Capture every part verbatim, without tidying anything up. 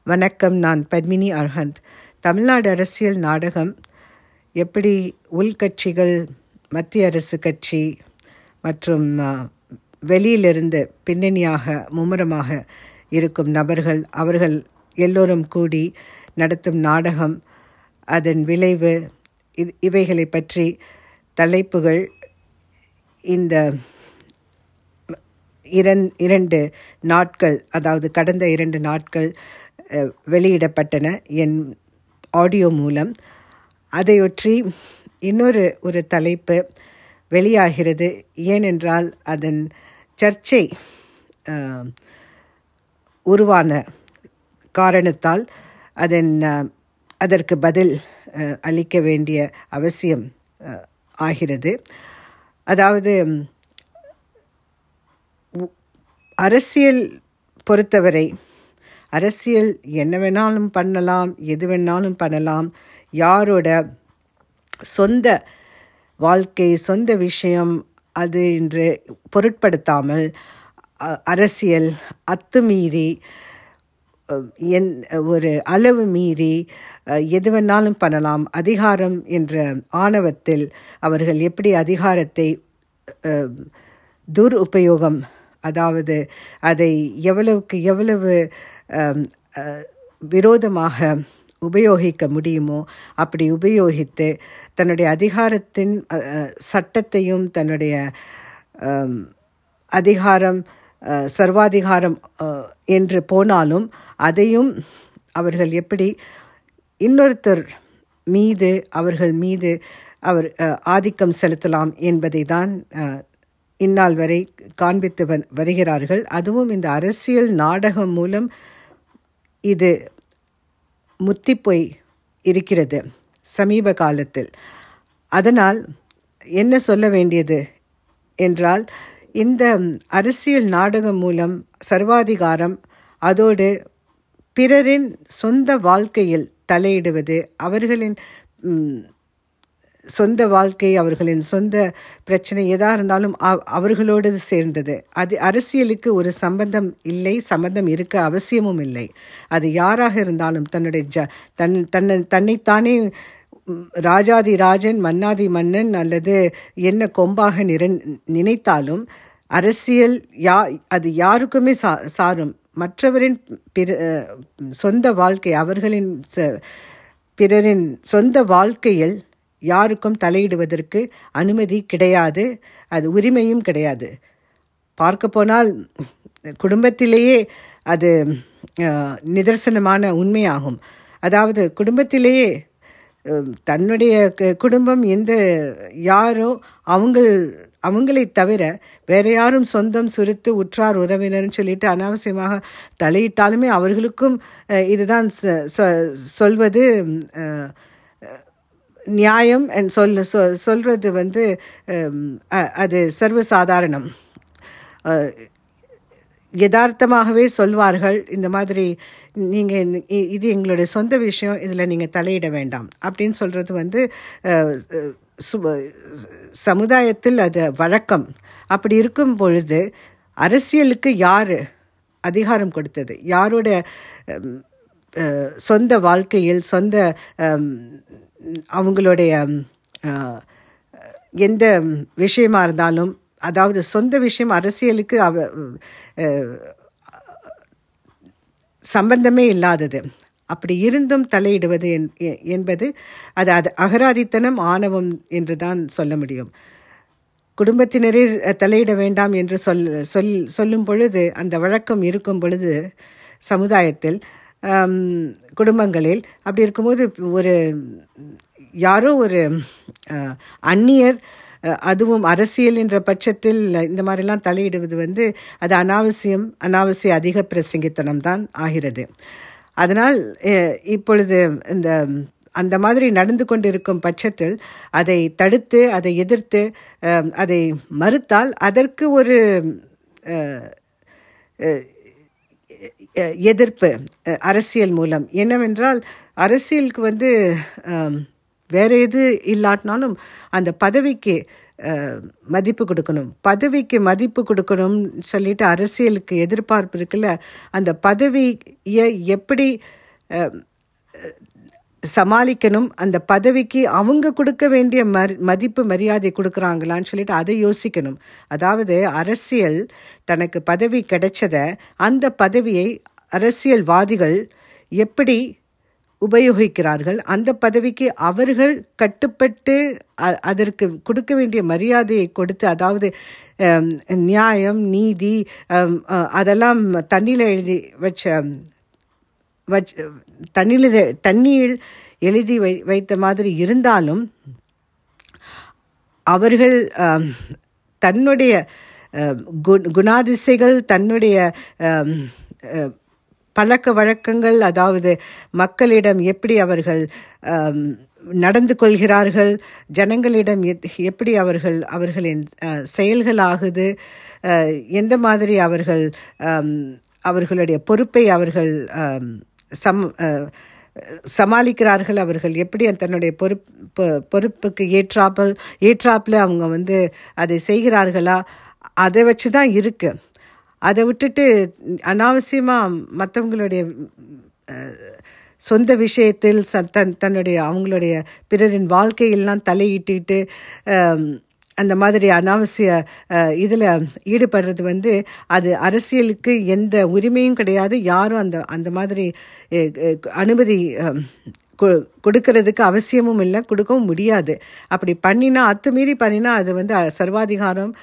வணக்கம். நான் பத்மினி அர்ஹந்த். தமிழ்நாடு அரசியல் நாடகம் எப்படி உள்கட்சிகள், மத்திய அரசு கட்சி மற்றும் வெளியிலிருந்து பின்னணியாக மும்முரமாக இருக்கும் நபர்கள் அவர்கள் எல்லோரும் கூடி நடத்தும் நாடகம், அதன் விளைவு, இவைகளை பற்றி தலைப்புகள் இந்த இரண்டு நாட்கள் அதாவது கடந்த இரண்டு நாட்கள் வெளியிடப்பட்டன என் ஆடியோ மூலம். அதையொற்றி இன்னொரு ஒரு தலைப்பு வெளியாகிறது. ஏனென்றால் அதன் சர்ச்சை உருவான காரணத்தால் அதன் அதற்கு பதில் அளிக்க வேண்டிய அவசியம் ஆகிறது. அதாவது அரசியல் பொறுத்தவரை அரசியல் என்ன வேணாலும் பண்ணலாம், எது வேணாலும் பண்ணலாம். யாரோட சொந்த வாழ்க்கை, சொந்த விஷயம் அது என்று பொருட்படுத்தாமல் அரசியல் அத்துமீறி, என் ஒரு அளவு மீறி எது வேணாலும் பண்ணலாம். அதிகாரம் என்ற ஆணவத்தில் அவர்கள் எப்படி அதிகாரத்தை துருபயோகம், அதாவது அதை எவ்வளவுக்கு எவ்வளவு விரோதமாக உபயோகிக்க முடியுமோ அப்படி உபயோகித்து தன்னுடைய அதிகாரத்தின் சட்டத்தையும் தன்னுடைய அதிகாரம் சர்வாதிகாரம் என்று போனாலும் அதையும் அவர்கள் எப்படி இன்னொருத்தர் மீது அவர்கள் மீது அவர் ஆதிக்கம் செலுத்தலாம் என்பதை தான் இந்நாள் வரை காண்பித்து வருகிறார்கள். அதுவும் இந்த அரசியல் நாடகம் மூலம் இது முத்திப்போய் இருக்கிறது சமீப காலத்தில். அதனால் என்ன சொல்ல வேண்டியது என்றால், இந்த அரசியல் நாடகம் மூலம் சர்வாதிகாரம், அதோடு பிறரின் சொந்த வாழ்க்கையில் தலையிடுவது, அவர்களின் சொந்த வாழ்க்கை, அவர்களின் சொந்த பிரச்சனை எதாக இருந்தாலும் அவர்களோடு சேர்ந்தது. அது அரசியலுக்கு ஒரு சம்பந்தம் இல்லை, சம்பந்தம் இருக்க அவசியமும் இல்லை. அது யாராக இருந்தாலும் தன்னுடைய ஜ தன் தன்னை தன்னைத்தானே ராஜாதி ராஜன், மன்னாதி மன்னன் அல்லது என்ன கொம்பாக நிற நினைத்தாலும் அரசியல் யா அது யாருக்குமே சா சாரும் மற்றவரின் பிற சொந்த வாழ்க்கை, அவர்களின் பிறரின் சொந்த வாழ்க்கையில் யாருக்கும் தலையிடுவதற்கு அனுமதி கிடையாது, அது உரிமையும் கிடையாது. பார்க்க போனால் குடும்பத்திலேயே அது நிதர்சனமான உண்மையாகும். அதாவது குடும்பத்திலேயே தன்னுடைய குடும்பம் எந்த யாரோ அவங்க அவங்களை தவிர வேற யாரும் சொந்தம் சுருத்து உற்றார் உறவினர்னு சொல்லிட்டு அனாவசியமாக தலையிட்டாலுமே அவர்களுக்கும் இதுதான் சொல்வது நியாயம் சொல் சொல்கிறது வந்து அது சர்வசாதாரணம். யதார்த்தமாகவே சொல்வார்கள், இந்த மாதிரி நீங்கள் இது எங்களுடைய சொந்த விஷயம், இதில் நீங்கள் தலையிட வேண்டாம் அப்படின்னு சொல்கிறது வந்து சமுதாயத்தில் அது வழக்கம். அப்படி இருக்கும் பொழுது அரசியலுக்கு யார் அதிகாரம் கொடுத்தது? யாரோட சொந்த வாழ்க்கையில் சொந்த அவங்களுடைய எந்த விஷயமா இருந்தாலும், அதாவது சொந்த விஷயம் அரசியலுக்கு அவ சம்பந்தமே இல்லாதது. அப்படி இருந்தும் தலையிடுவது என்பது அது அது அகராதித்தனம், ஆணவம் என்று தான் சொல்ல முடியும். குடும்பத்தினரே தலையிட வேண்டாம் என்று சொல் சொல் சொல்லும் பொழுது, அந்த வழக்கம் இருக்கும் பொழுது சமுதாயத்தில் குடும்பங்களில், அப்படி இருக்கும்போது ஒரு யாரோ ஒரு அந்நியர், அதுவும் அரசியல் என்ற பட்சத்தில் இந்த மாதிரிலாம் தலையிடுவது வந்து அது அனாவசியம், அனாவசிய அதிக பிரசங்கித்தனம் தான் ஆகிறது. அதனால் இப்பொழுது இந்த அந்த மாதிரி நடந்து கொண்டிருக்கும் பட்சத்தில் அதை தடுத்து, அதை எதிர்த்து, அதை மறுத்தால் அதற்கு ஒரு எதிர்ப்பு அரசியல் மூலம். என்னவென்றால் அரசியலுக்கு வந்து வேறு எது இல்லாட்டினாலும் அந்த பதவிக்கு மதிப்பு கொடுக்கணும், பதவிக்கு மதிப்பு கொடுக்கணும்னு சொல்லிட்டு அரசியலுக்கு எதிர்பார்ப்பு இருக்குல்ல, அந்த பதவியை எப்படி சமாளிக்கணும், அந்த பதவிக்கு அவங்க கொடுக்க வேண்டிய மர் மதிப்பு மரியாதை கொடுக்குறாங்களான்னு சொல்லிட்டு அதை யோசிக்கணும். அதாவது அரசியல் தனக்கு பதவி கிடைச்சதை அந்த பதவியை அரசியல்வாதிகள் எப்படி உபயோகிக்கிறார்கள், அந்த பதவிக்கு அவர்கள் கட்டுப்பட்டு அதற்கு கொடுக்க வேண்டிய மரியாதையை கொடுத்து, அதாவது நியாயம் நீதி அதெல்லாம் தண்ணியில் எழுதி வச்ச வச் தண்ணியில் தண்ணியில் எழுதி வை வைத்த மாதிரி இருந்தாலும் அவர்கள் தன்னுடைய கு குணாதிசைகள் தன்னுடைய பழக்க வழக்கங்கள், அதாவது மக்களிடம் எப்படி அவர்கள் நடந்து கொள்கிறார்கள், ஜனங்களிடம் எப்படி அவர்கள் அவர்களின் செயல்களாகுது, எந்த மாதிரி அவர்கள் அவர்களுடைய பொறுப்பை அவர்கள் சம் சமாளிக்கிறார்கள், அவர்கள் எப்படி தன்னுடைய பொறுப்பு பொறுப்புக்கு ஏற்றாப்பல் ஏற்றாப்பில் அவங்க வந்து அதை செய்கிறார்களா, அதை வச்சு தான் இருக்குது. அதை விட்டுட்டு அனாவசியமாக மற்றவங்களுடைய சொந்த விஷயத்தில் ச தன் தன்னுடைய அவங்களுடைய பிறரின் வாழ்க்கையெல்லாம் தலையிட்டுட்டு அந்த மாதிரி அனாவசிய இதில் ஈடுபடுறது வந்து அது அரசியலுக்கு எந்த உரிமையும் கிடையாது. யாரும் அந்த அந்த மாதிரி அனுமதி கொடுக்கறதுக்கு அவசியமும் இல்லை, கொடுக்கவும் முடியாது. அப்படி பண்ணினா அத்துமீறி பண்ணினா அது வந்து சர்வாதிகாரம்,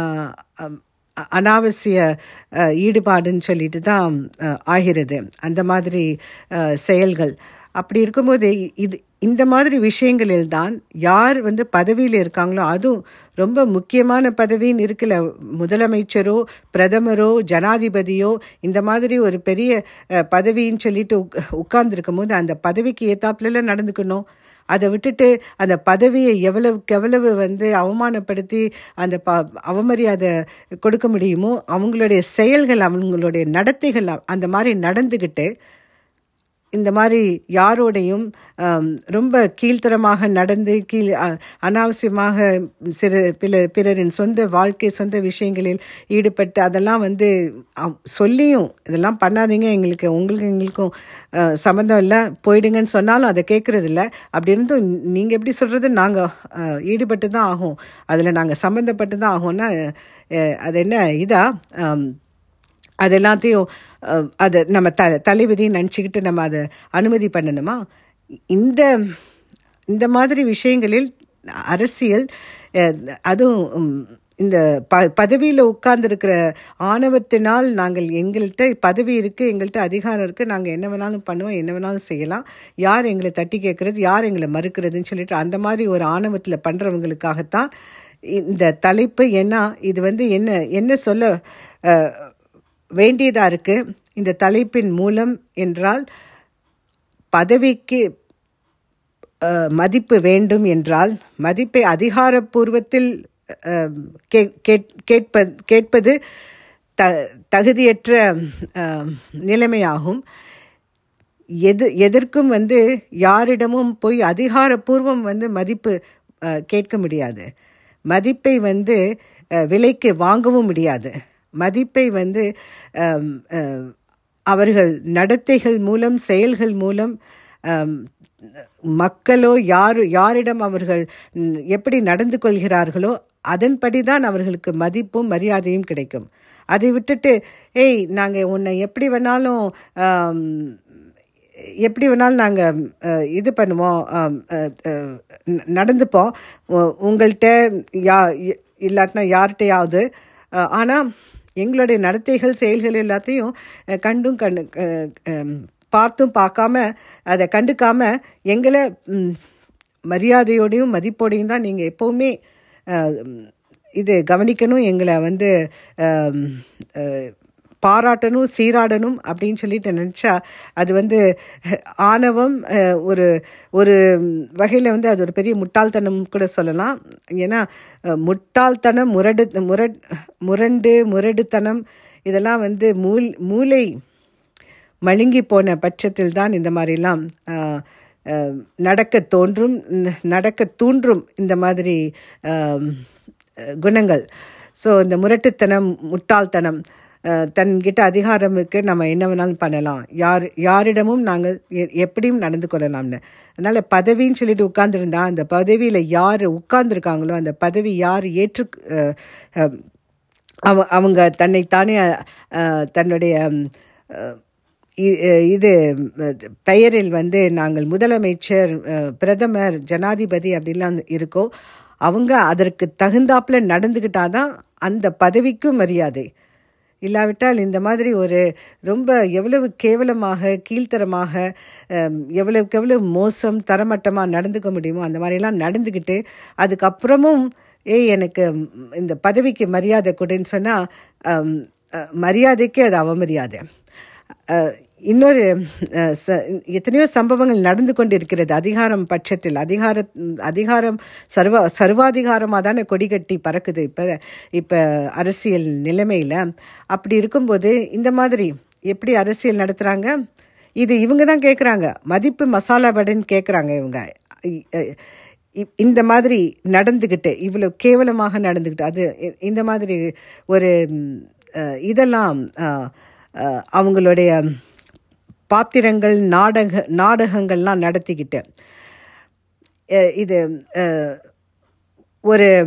அனாவசிய ஈடுபாடுன்னு சொல்லிட்டு தான் ஆகிறது அந்த மாதிரி செயல்கள். அப்படி இருக்கும்போது இது இந்த மாதிரி விஷயங்களில் தான் யார் வந்து பதவியில் இருக்காங்களோ, அதுவும் ரொம்ப முக்கியமான பதவின்னு இருக்கல, முதலமைச்சரோ பிரதமரோ ஜனாதிபதியோ இந்த மாதிரி ஒரு பெரிய பதவின்னு சொல்லிட்டு உக் உட்கார்ந்துருக்கும் போது அந்த பதவிக்கு ஏத்தாப்புல நடந்துக்கணும். அதை விட்டுட்டு அந்த பதவியை எவ்வளவுக்கு எவ்வளவு வந்து அவமானப்படுத்தி அந்த ப அவமரியாதை கொடுக்க முடியுமோ அவங்களுடைய செயல்கள் அவங்களுடைய நடத்தைகள் அந்த மாதிரி நடந்துக்கிட்டு இந்த மாதிரி யாரோடையும் ரொம்ப கீழ்த்தரமாக நடந்து கீழ் அனாவசியமாக சிறு பிற பிறரின் சொந்த வாழ்க்கை சொந்த விஷயங்களில் ஈடுபட்டு அதெல்லாம் வந்து சொல்லியும் இதெல்லாம் பண்ணாதீங்க, எங்களுக்கு உங்களுக்கு எங்களுக்கும் சம்மந்தம் இல்லை, போயிடுங்கன்னு சொன்னாலும் அதை கேட்குறதில்ல. அப்படி இருந்தும் நீங்கள் எப்படி சொல்கிறது, நாங்கள் ஈடுபட்டு தான் ஆகும், அதில் நாங்கள் சம்மந்தப்பட்டு தான் ஆகும்னா அது என்ன இதா? அது எல்லாத்தையும் அதை நம்ம த தலைவிதின்னு நினச்சிக்கிட்டு நம்ம அதை அனுமதி பண்ணணுமா? இந்த இந்த மாதிரி விஷயங்களில் அரசியல் அதுவும் இந்த ப பதவியில் உட்கார்ந்துருக்கிற ஆணவத்தினால் நாங்கள் எங்கள்கிட்ட பதவி இருக்குது, எங்கள்கிட்ட அதிகாரம் இருக்குது, நாங்கள் என்ன வேணாலும் பண்ணுவோம், என்ன வேணாலும் செய்யலாம், யார் எங்களை தட்டி கேட்குறது, யார் எங்களை மறுக்கிறதுன்னு சொல்லிட்டு அந்த மாதிரி ஒரு ஆணவத்தில் பண்ணுறவங்களுக்காகத்தான் இந்த தலைப்பு. ஏன்னா இது வந்து என்ன என்ன சொல்ல வேண்டியதாக இருக்குது இந்த தலைப்பின் மூலம் என்றால், பதவிக்கு மதிப்பு வேண்டும் என்றால் மதிப்பை அதிகாரப்பூர்வத்தில் கேட்ப கேட்பது த தகுதியற்ற நிலைமையாகும். எது எதற்கும் வந்து யாரிடமும் போய் அதிகாரப்பூர்வம் வந்து மதிப்பு கேட்க முடியாது, மதிப்பை வந்து விலைக்கு வாங்கவும் முடியாது. மதிப்பை வந்து அவர்கள் நடத்தைகள் மூலம் செயல்கள் மூலம் மக்களோ யார் யாரிடம் அவர்கள் எப்படி நடந்து கொள்கிறார்களோ அதன்படி தான் அவர்களுக்கு மதிப்பும் மரியாதையும் கிடைக்கும். அதை விட்டுட்டு ஏய் நாங்கள் உன்னை எப்படி வேணாலும் எப்படி வேணாலும் நாங்கள் இது பண்ணுவோம் நடந்துப்போம் உங்கள்கிட்ட யா இல்லாட்டினா யார்கிட்டையாவது, ஆனால் எங்களுடைய நடத்தைகள் செயல்கள் எல்லாத்தையும் கண்டும் கண்டு பார்த்தும் பார்க்காம அதை கண்டுக்காம எங்களை மரியாதையோடையும் மதிப்போடையும் தான் நீங்கள் எப்போவுமே இது கவனிக்கணும், எங்களை வந்து பாராட்டணும் சீராடணும் அப்படின்னு சொல்லிட்டு நினச்சா அது வந்து ஆணவம், ஒரு ஒரு வகையில் வந்து அது ஒரு பெரிய முட்டாள்தனம் கூட சொல்லலாம். ஏன்னா முட்டாள்தனம், முரடு முரட் முரண்டு முரடுத்தனம் இதெல்லாம் வந்து மூல் மூளை மழுங்கி போன பட்சத்தில் தான் இந்த மாதிரிலாம் நடக்க தோன்றும் நடக்க தூண்டும் இந்த மாதிரி குணங்கள். ஸோ இந்த முரட்டுத்தனம், முட்டாள்தனம், தன்கிட்ட அதிகாரம் இருக்குது, நம்ம என்ன வேணாலும் பண்ணலாம், யார் யாரிடமும் நாங்கள் எப்படியும் நடந்து கொள்ளலாம்னு. அதனால் பதவின்னு சொல்லிட்டு உட்கார்ந்துருந்தா அந்த பதவியில் யார் உட்கார்ந்துருக்காங்களோ அந்த பதவி யார் ஏற்று அவ அவங்க தன்னைத்தானே தன்னுடைய இது பெயரில் வந்து நாங்கள் முதலமைச்சர், பிரதமர், ஜனாதிபதி அப்படின்லாம் இருக்கோ அவங்க அதற்கு தகுந்தாப்பில் நடந்துக்கிட்டாதான் அந்த பதவிக்கும் மரியாதை. இல்லாவிட்டால் இந்த மாதிரி ஒரு ரொம்ப எவ்வளவு கேவலமாக, கீழ்த்தரமாக, எவ்வளவுக்கு எவ்வளவு மோசம், தரமட்டமாக நடந்துக்க முடியுமோ அந்த மாதிரிலாம் நடந்துக்கிட்டு அதுக்கப்புறமும் ஏய் எனக்கு இந்த பதவிக்கு மரியாதை கொடுன்னு சொன்னால் மரியாதைக்கு அது அவமரியாதை. இன்னொரு ச எத்தனையோ சம்பவங்கள் நடந்து கொண்டு இருக்கிறது அதிகாரம் பட்சத்தில். அதிகார அதிகாரம் சர்வ சர்வாதிகாரமாக தானே கொடி கட்டி பறக்குது இப்போ இப்போ அரசியல் நிலைமையில். அப்படி இருக்கும்போது இந்த மாதிரி எப்படி அரசியல் நடத்துகிறாங்க, இது இவங்க தான் கேட்குறாங்க. மதிப்பு மசாலா வடைன்னு கேட்குறாங்க இவங்க. இந்த மாதிரி நடந்துக்கிட்டு இவ்வளோ கேவலமாக நடந்துக்கிட்டு அது இந்த மாதிரி ஒரு இதெல்லாம் அவங்களுடைய பாத்திரங்கள், நாடக நாடகங்கள்லாம் நடத்திக்கிட்டு இது ஒரு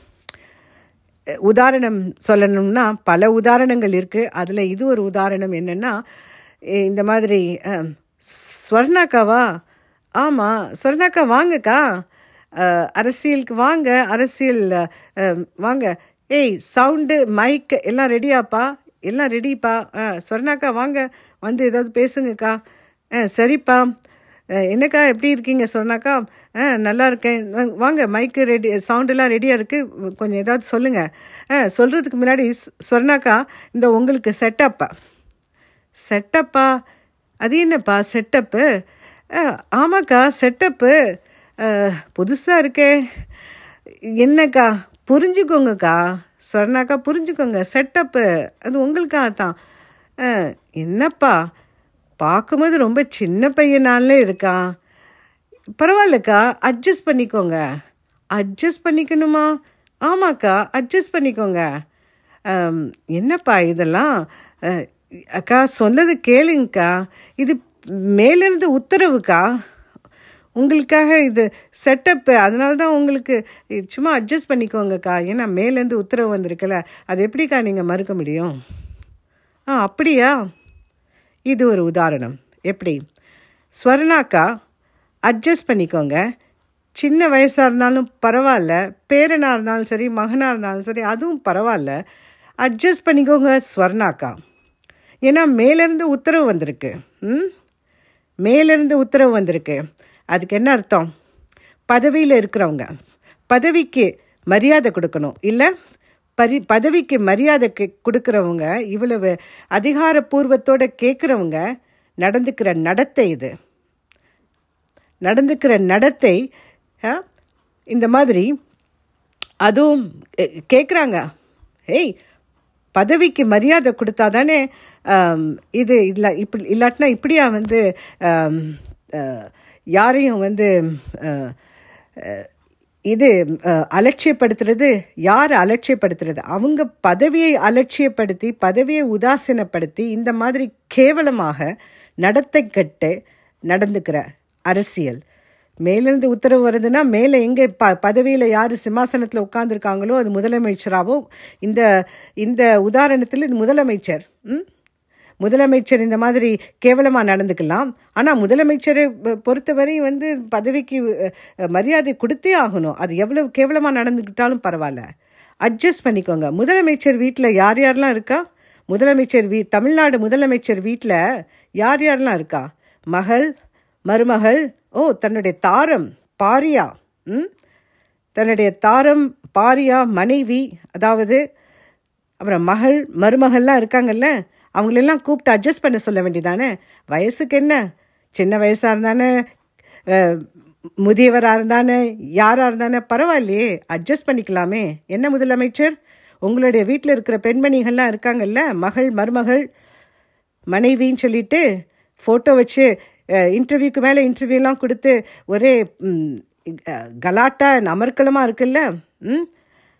உதாரணம் சொல்லணும்னா பல உதாரணங்கள் இருக்குது. அதில் இது ஒரு உதாரணம். என்னென்னா இந்த மாதிரி ஸ்வர்ணாக்காவா, ஆமாம் ஸ்வர்ணாக்கா வாங்கக்கா, அரசியலுக்கு வாங்க, அரசியல் வாங்க, ஏய் சவுண்டு மைக் எல்லாம் ரெடியாப்பா, எல்லாம் ரெடிப்பா, ஆ ஸ்வர்ணாக்கா வாங்க வந்து ஏதாவது பேசுங்கக்கா, ஆ சரிப்பா, என்னக்கா எப்படி இருக்கீங்க ஸ்வர்ணாக்கா, ஆ நல்லா இருக்கேன், வாங்க மைக்கு ரெடி, சவுண்டெல்லாம் ரெடியாக இருக்குது, கொஞ்சம் ஏதாவது சொல்லுங்கள். ஆ சொல்கிறதுக்கு முன்னாடி ஸ்வர்ணாக்கா இந்த உங்களுக்கு செட்டப்பா. செட்டப்பா? அது என்னப்பா செட்டப்பு? ஆமாக்கா செட்டப்பு புதுசாக இருக்கே. என்னக்கா புரிஞ்சுக்கோங்கக்கா, ஸ்வர்ணாக்கா புரிஞ்சுக்கோங்க, செட்டப்பு அது உங்களுக்காக தான். என்னப்பா பார்க்கும்போது ரொம்ப சின்ன பையனாலே இருக்கான், பரவாயில்லக்கா அட்ஜஸ்ட் பண்ணிக்கோங்க. அட்ஜஸ்ட் பண்ணிக்கணுமா? ஆமாக்கா அட்ஜஸ்ட் பண்ணிக்கோங்க. என்னப்பா இதெல்லாம், அக்கா சொன்னது கேளுங்கக்கா, இது மேலிருந்து உத்தரவுக்கா, உங்களுக்காக இது செட்டப்பு, அதனால தான் உங்களுக்கு சும்மா அட்ஜஸ்ட் பண்ணிக்கோங்கக்கா, ஏன்னா மேலேருந்து உத்தரவு வந்திருக்குல்ல, அது எப்படிக்கா நீங்கள் மறுக்க முடியும்? ஆ அப்படியா? இது ஒரு உதாரணம். எப்படி ஸ்வர்ணாக்கா அட்ஜஸ்ட் பண்ணிக்கோங்க, சின்ன வயசாக இருந்தாலும் பரவாயில்ல, பேரனாக இருந்தாலும் சரி, மகனாக இருந்தாலும் சரி, அதுவும் பரவாயில்ல, அட்ஜஸ்ட் பண்ணிக்கோங்க ஸ்வர்ணாக்கா, ஏன்னா மேலேருந்து உத்தரவு வந்திருக்கு. ம் மேலேருந்து உத்தரவு வந்திருக்கு. அதுக்கு என்ன அர்த்தம்? பதவியில் இருக்கிறவங்க பதவிக்கு மரியாதை கொடுக்கணும், இல்லை பரி பதவிக்கு மரியாதை கொடுக்குறவங்க, இவ்வளவு அதிகாரப்பூர்வத்தோடு கேட்குறவங்க நடந்துக்கிற நடத்தை, இது நடந்துக்கிற நடத்தை இந்த மாதிரி அதுவும் கேட்குறாங்க. ஏய் பதவிக்கு மரியாதை கொடுத்தா தானே இது இல்லை, இப்படி இல்லாட்டினா இப்படியா வந்து யாரையும் வந்து இது அலட்சியப்படுத்துறது. யார் அலட்சியப்படுத்துறது? அவங்க பதவியை அலட்சியப்படுத்தி, பதவியை உதாசீனப்படுத்தி இந்த மாதிரி கேவலமாக நடத்தை கட்டு நடந்துக்கிற அரசியல். மேலிருந்து உத்தரவு வருதுன்னா மேலே எங்கே ப பதவியில் யார் சிம்மாசனத்தில் உட்கார்ந்துருக்காங்களோ அது முதலமைச்சராகவோ, இந்த இந்த உதாரணத்தில் இது முதலமைச்சர். ம் முதலமைச்சர் இந்த மாதிரி கேவலமாக நடந்துக்கலாம். ஆனால் முதலமைச்சரை பொறுத்தவரையும் வந்து பதவிக்கு மரியாதை கொடுத்தே ஆகணும். அது எவ்வளவு கேவலமாக நடந்துக்கிட்டாலும் பரவாயில்ல, அட்ஜஸ்ட் பண்ணிக்கோங்க. முதலமைச்சர் வீட்டில் யார் யாரெல்லாம் இருக்கா? முதலமைச்சர் வீ தமிழ்நாடு முதலமைச்சர் வீட்டில் யார் யாரெல்லாம் இருக்கா? மகள், மருமகள், ஓ தன்னுடைய தாரம் பாரியா, ம் தன்னுடைய தாரம் பாரியா மனைவி, அதாவது அப்புறம் மகள் மருமகள்லாம் இருக்காங்கல்ல, அவங்களெல்லாம் கூப்பிட்டு அட்ஜஸ்ட் பண்ண சொல்ல வேண்டியதானே? வயசுக்கு என்ன, சின்ன வயசாக இருந்தானே, முதியவராக இருந்தானே, யாராக இருந்தானே பரவாயில்லையே, அட்ஜஸ்ட் பண்ணிக்கலாமே. என்ன முதலமைச்சர், உங்களுடைய வீட்டில் இருக்கிற பெண்மணிகள்லாம் இருக்காங்கல்ல, மகள் மருமகள் மனைவின்னு சொல்லிட்டு ஃபோட்டோ வச்சு இன்டர்வியூக்கு மேலே இன்டர்வியூலாம் கொடுத்து ஒரே கலாட்டா அமர்க்கலமாக இருக்குல்ல. ம்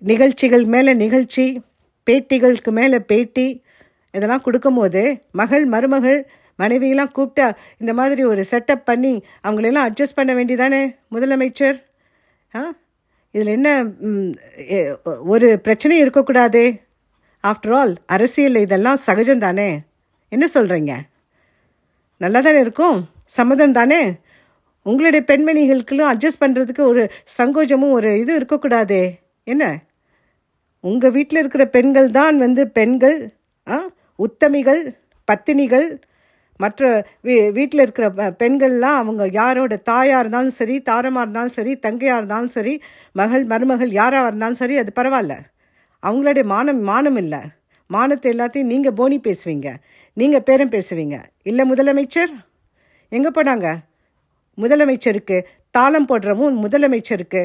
நிகழ்ச்சிகள் மேலே நிகழ்ச்சி, பேட்டிகளுக்கு மேலே பேட்டி, இதெல்லாம் கொடுக்கும்போது மகள் மருமகள் மனைவியெல்லாம் கூப்பிட்டா இந்த மாதிரி ஒரு செட்டப் பண்ணி அவங்களெல்லாம் அட்ஜஸ்ட் பண்ண வேண்டியதானே முதலமைச்சர்? ஆ இதில் என்ன ஒரு பிரச்சனையும் இருக்கக்கூடாதே? ஆஃப்டர் ஆல் அரசியல் இதெல்லாம் சகஜம் தானே. என்ன சொல்கிறீங்க? நல்லா தானே இருக்கும், சம்மதம் தானே. உங்களுடைய பெண்மணிகளுக்கெல்லாம் அட்ஜஸ்ட் பண்ணுறதுக்கு ஒரு சங்கோஜமும் ஒரு இது இருக்கக்கூடாதே. என்ன உங்கள் வீட்டில் இருக்கிற பெண்கள் தான் வந்து பெண்கள், ஆ உத்தமிகள், பத்தினிகள். மற்ற வீ வீட்டில் இருக்கிற பெண்கள்லாம் அவங்க யாரோட தாயாக இருந்தாலும் சரி, தாரமாக இருந்தாலும் சரி, தங்கையாக இருந்தாலும் சரி, மகள் மருமகள் யாராக இருந்தாலும் சரி, அது பரவாயில்ல. அவங்களுடைய மானம் மானம் இல்லை. மானத்தை எல்லாத்தையும் நீங்கள் போனி பேசுவீங்க, நீங்கள் பேரம் பேசுவீங்க. இல்லை முதலமைச்சர் எங்கே போனாங்க? முதலமைச்சருக்கு தாளம் போடுறவும் முதலமைச்சருக்கு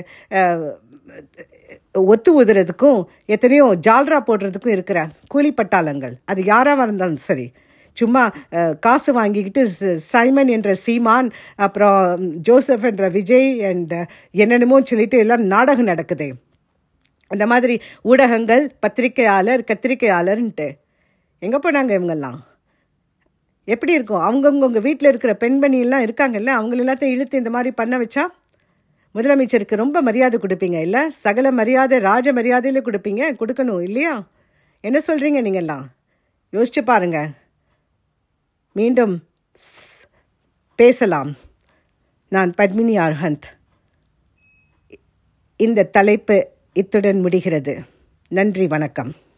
ஒத்து ஊதுறதுக்கும் எத்தனையோ ஜால்ரா போடுறதுக்கும் இருக்கிற கூலி பட்டாளங்கள், அது யாராக இருந்தாலும் சரி, சும்மா காசு வாங்கிக்கிட்டு சைமன் என்ற சீமான், அப்புறம் ஜோசப் என்ற விஜய் அண்ட் என்னென்னமோ சொல்லிட்டு எல்லாம் நாடகம் நடக்குது. அந்த மாதிரி ஊடகங்கள், பத்திரிகையாளர், கத்திரிக்கையாளர்ன்ட்டு எங்கே போனாங்க இவங்கெல்லாம்? எப்படி இருக்கும்? அவங்கவுங்க உங்கள் வீட்டில் இருக்கிற பெண்மணியெல்லாம் இருக்காங்கல்ல, அவங்கள எல்லாத்தையும் இழுத்து இந்த மாதிரி பண்ண வச்சா முதலமைச்சருக்கு ரொம்ப மரியாதை கொடுப்பீங்க இல்லை? சகல மரியாதை, ராஜ மரியாதையில் கொடுப்பீங்க, கொடுக்கணும் இல்லையா? என்ன சொல்கிறீங்க நீங்கள்லாம்? யோசிச்சு பாருங்க. மீண்டும் பேசலாம். நான் பத்மினி அர்ஹந்த். இந்த தலைப்பு இத்துடன் முடிகிறது. நன்றி, வணக்கம்.